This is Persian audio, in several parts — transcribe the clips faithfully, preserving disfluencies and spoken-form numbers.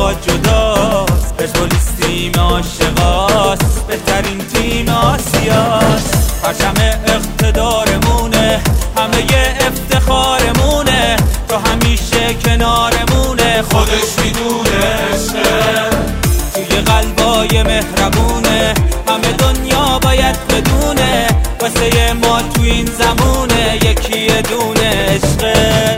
رقابا جداست، پرسپولیس تیم عاشقاست، بهترین تیم آسیاست. پرچم اقتدارمونه، همه افتخارمونه، تو همیشه کنارمونه، خودش میدونه عشقه توی قلبای مهربونه، همه دنیا باید بدونه واسه ما تو این زمونه یکی دونه عشقه.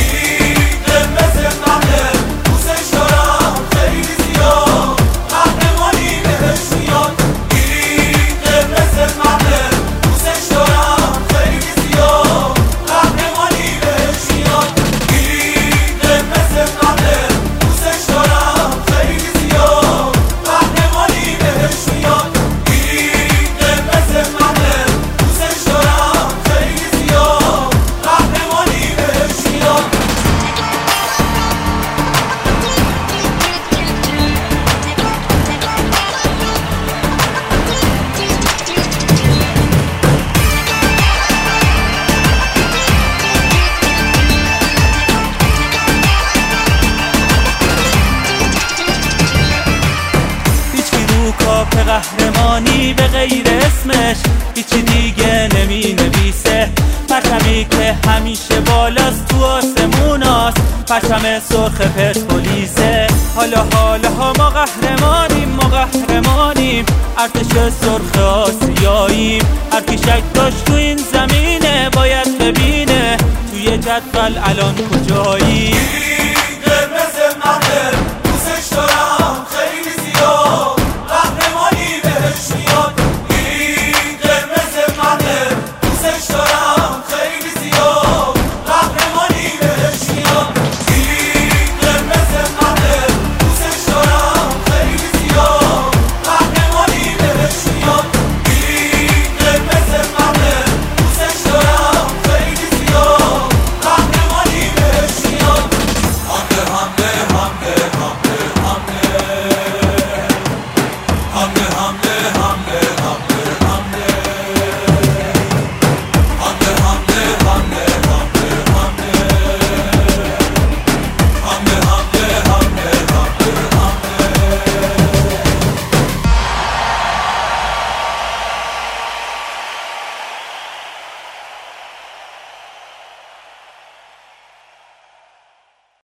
قهرمانی به غیر اسمش هیچی دیگه نمی نویسه، پرچمی که همیشه بالاست تو آسموناست، پرچم سرخ پرسپولیسه. حالا حالا ها ما قهرمانیم، ما قهرمانیم، ارتش سرخ آسیاییم، هر کی شک داشت تو این زمینه باید ببینه توی جدول الان کجایی.